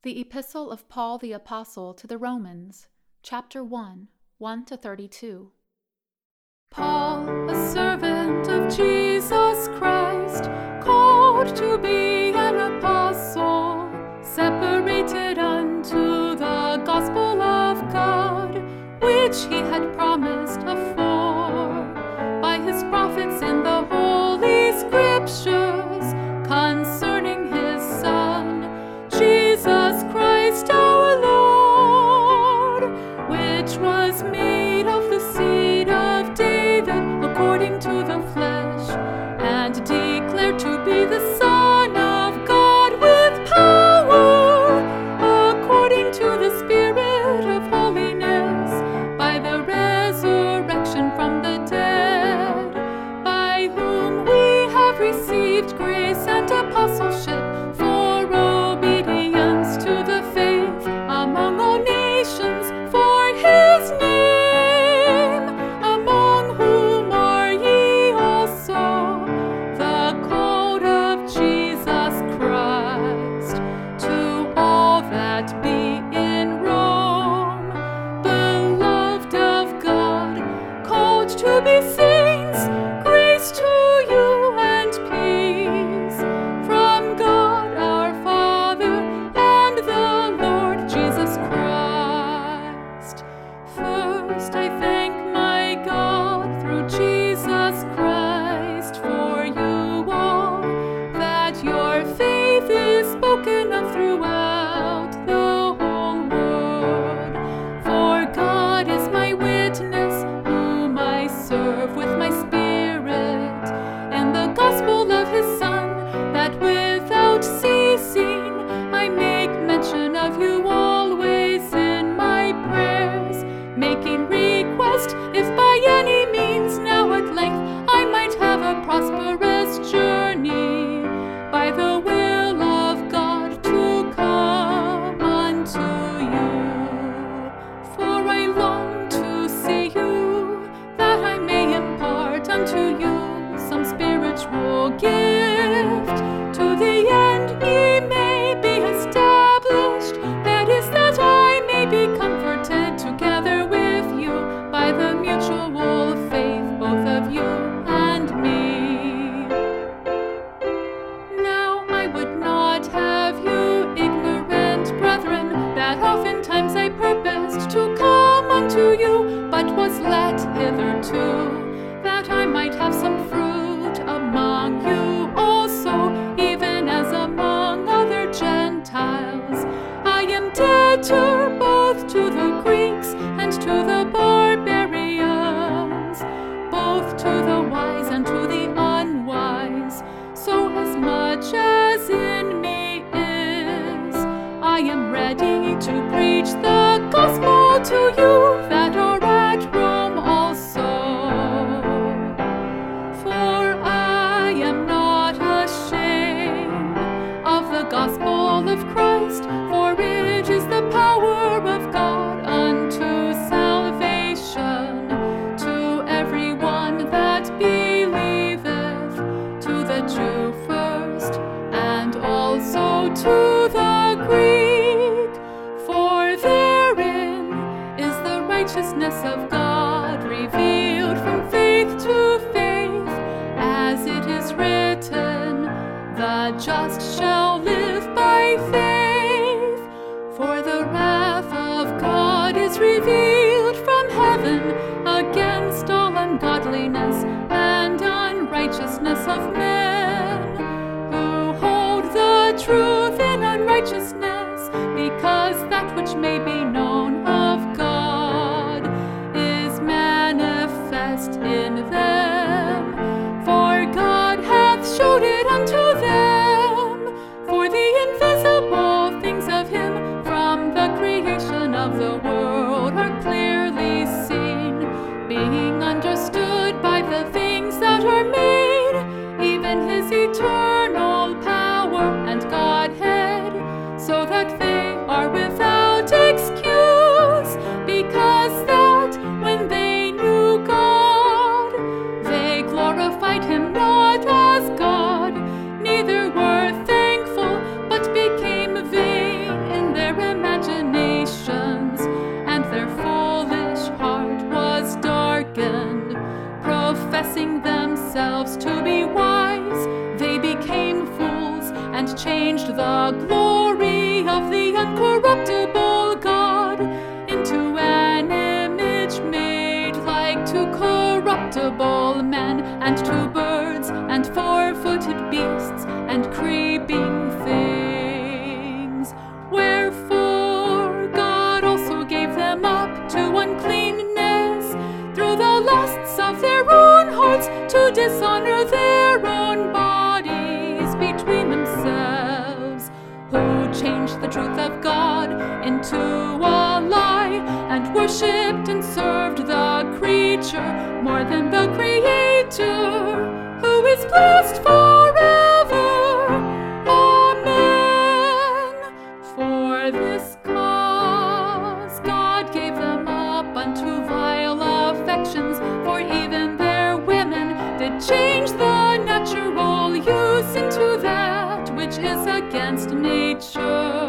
The Epistle of Paul the Apostle to the Romans, chapter 1, 1-32. Paul, a servant of Jesus Christ, called to be an apostle, separated unto the gospel of God, which he had promised afore by his prophets in the holy scriptures, concerning his Son, Jesus Christ our Lord, which was made of the seed of David according to the flesh, and declared to be the Son of God with power, according to the Spirit of holiness, by the resurrection from the dead, by whom we have received grace and apostleship for obedience to the faith among all nations, for his name, among whom are ye also, the called of Jesus Christ, to all that be in Rome, beloved of God, called to be saints, grace to you and peace, from God our Father and the Lord Jesus Christ. First I thank my God through Jesus Christ for you all, that your faith is spoken of throughout the whole world. For God is my witness, whom I serve with my spirit, in the gospel of his Son, that without ceasing I make mention of you always in my prayers, making request, if by any means now at length I might have a prosperous journey, by the will of God, to come unto you. For I long to see you, that I may impart unto you some spiritual gift, to the end ye may be established, that is, that I may be comforted together with you by the mutual faith both of you and me. Now I would not have you ignorant, brethren, that oftentimes I purposed to come unto you, but was let hitherto, that I might have some fruit among you also, even as among other Gentiles. I am debtor both to the Greeks and to the barbarians, both to the wise and to the unwise. So as much as in me is, I am ready to preach the gospel to you that are at Rome also. For I am not ashamed of the gospel of Christ, for it is the power of God unto salvation to everyone that believeth, to the Jew first, and also to the Greek. For therein is the righteousness of God revealed from faith to faith, as it is written, the just shall live by faith. For the wrath of God is revealed from heaven against all ungodliness and unrighteousness of men, who hold the truth in unrighteousness, because that which may be known of God is manifest in them. For God hath showed it unto them, for the invisible things of him from the creation of the world are clearly seen, being understood by the things that are made, even his eternal power and Godhead, so that they are without excuse, because that when they knew God, they glorified him not as God, neither were thankful, but became vain in their and to birds, and four-footed beasts, and creeping things. Wherefore God also gave them up to uncleanness through the lusts of their own hearts, to dishonor their own bodies between themselves, who changed the truth of God into a lie, and worshipped and served the creature more than the Creator, who is blessed forever. Amen. For this cause God gave them up unto vile affections, for even their women did change the natural use into that which is against nature.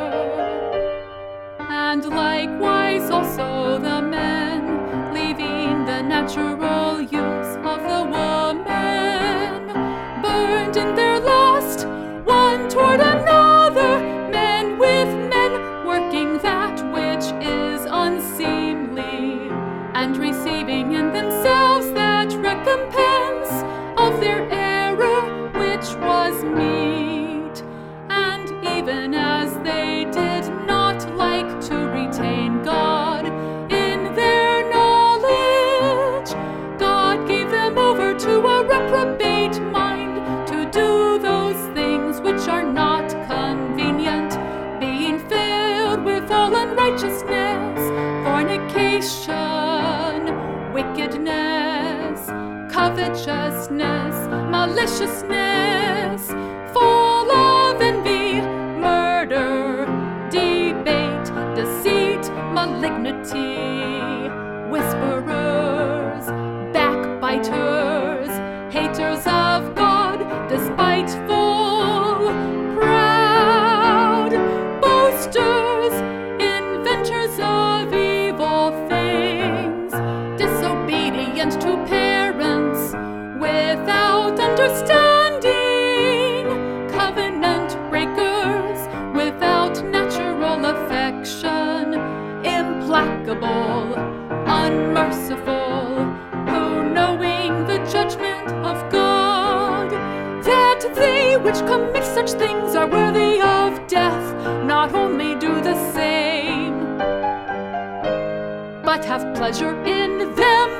And likewise also the men, leaving the natural use of the woman, burned in their lust one toward another, men with men, working that which is unseemly, and receiving in themselves that recompense of their error which was meet. And even as they did not like to retain God in their knowledge, God gave them over to a reprobate mind, to do those things which are not convenient, being filled with all unrighteousness, fornication, wickedness, covetousness, maliciousness, full of envy, murder, debate, deceit, malignity, whisperers, backbiters, haters of God, despiteful, proud, boasters, inventors of evil things, disobedient to parents, without understanding, covenant breakers, without natural affection, implacable, unmerciful, who knowing the judgment of God, that they which commit such things are worthy of death, not only do the same, but have pleasure in them